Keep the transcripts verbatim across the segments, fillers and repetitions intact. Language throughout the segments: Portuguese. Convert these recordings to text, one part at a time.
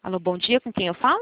Alô, bom dia, com quem eu falo?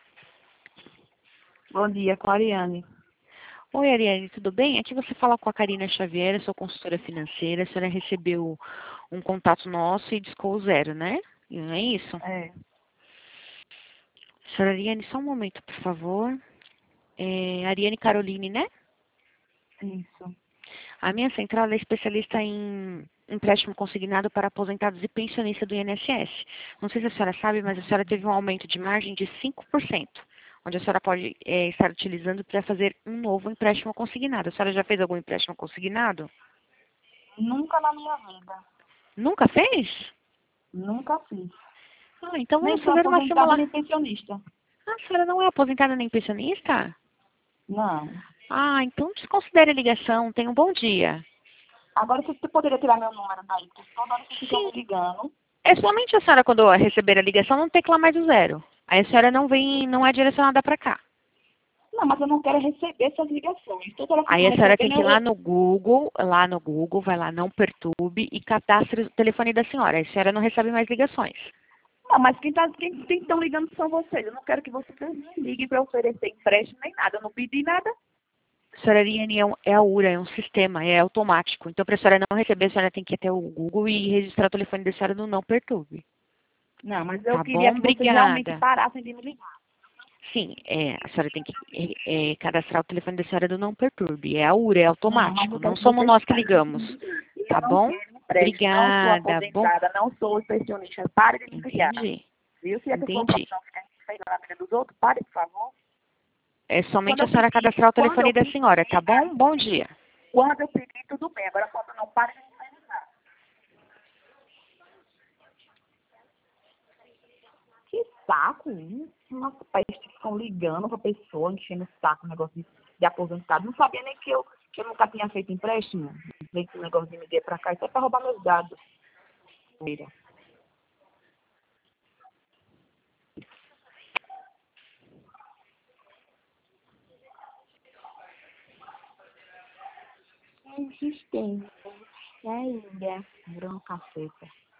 Bom dia, com a Ariane. Oi, Ariane, tudo bem? Aqui você fala com a Karina Xavier, eu sou consultora financeira. A senhora recebeu um contato nosso e discou o zero, né? Não é isso? É, Senhora Ariane, só um momento, por favor. É, Ariane Caroline, né? isso. A minha central é especialista em empréstimo consignado para aposentados e pensionistas do I N S S. Não sei se a senhora sabe, mas a senhora teve um aumento de margem de cinco por cento, onde a senhora pode é, estar utilizando para fazer um novo empréstimo consignado. A senhora já fez algum empréstimo consignado? Nunca na minha vida. Nunca fez? Nunca fiz. Ah, então Nem vamos sou fazer uma aposentada simulação. nem pensionista. Ah, a senhora não é aposentada nem pensionista? Não. Ah, então desconsidere a ligação. Tenha um bom dia. Agora você você poderia tirar meu número daí, porque toda hora vocês ficam Sim. me ligando. É somente a senhora, quando receber a ligação, não teclar mais o zero. Aí a senhora não vem, não é direcionada para cá. Não, mas eu não quero receber essas ligações. Toda hora Aí ficam a senhora tem recebendo. que ir Eu... lá no Google, lá no Google, vai lá, não perturbe e cadastre o telefone da senhora. Aí a senhora não recebe mais ligações. Não, mas quem tá, quem, quem estão ligando são vocês. Eu não quero que vocês me liguem para oferecer empréstimo nem nada. Eu não pedi nada. A senhora Ariane é, um, é a U R A, é um sistema, é automático. Então, para a senhora não receber, a senhora tem que ir até o Google e registrar o telefone da senhora no não perturbe. Não, mas eu Tá queria bom? que vocês realmente Obrigada. parassem de me ligar. Sim, é, a senhora tem que é, é, cadastrar o telefone da senhora do não perturbe. É a U R A, é Não, mas eu automático. Não quero que somos vocês nós que parem de ligamos. me ligar. Eu Tá não bom? quero empréstimo, não sou Obrigada. Bom, aposentada, não sou pensionista. Pare de me ligar. entendi. Viu? Se essa sua Entendi. profissão ficar feita na vida dos outros, pare, por favor. É Quando somente a eu senhora pedir, cadastrar o quando telefone eu da pedir, senhora, tá aí bom? Bom sim. dia. Quando eu pedir, tudo bem. Agora, quando não, pare de me ligar. Que saco, hein? Nossa, peste, ficam ligando pra pessoa, enchendo o saco, negócio de, de aposentado. Não sabia nem que eu, que eu nunca tinha feito empréstimo. Esse negócio de me ligar pra cá, isso é pra roubar meus dados. Mira. Insistência. Ainda. Virou um caceta.